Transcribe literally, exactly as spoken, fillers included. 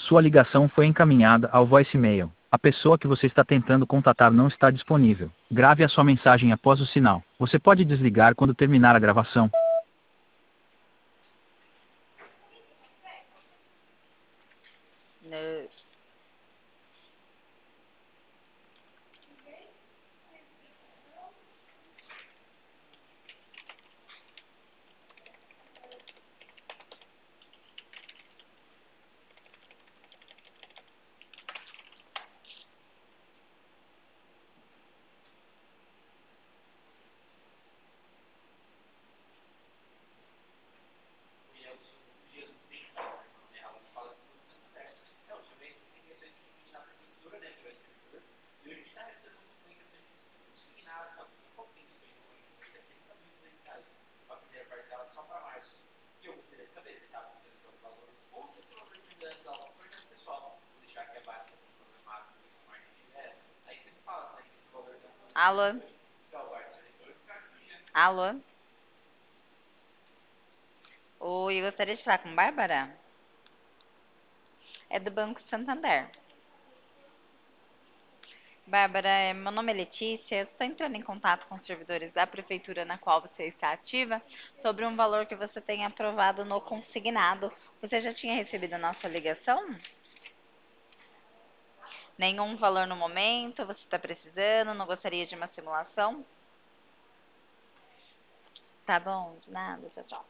Sua ligação foi encaminhada ao voicemail. A pessoa que você está tentando contatar não está disponível. Grave a sua mensagem após o sinal. Você pode desligar quando terminar a gravação. No. Alô? Alô? Oi, eu gostaria de falar com Bárbara? É do Banco Santander. Bárbara, é, meu nome é Letícia, eu estou entrando em contato com os servidores da prefeitura na qual você está ativa sobre um valor que você tem aprovado no consignado. Você já tinha recebido a nossa ligação? Nenhum valor no momento? Você está precisando? Não gostaria de uma simulação? Tá bom, de nada, tchau, tchau.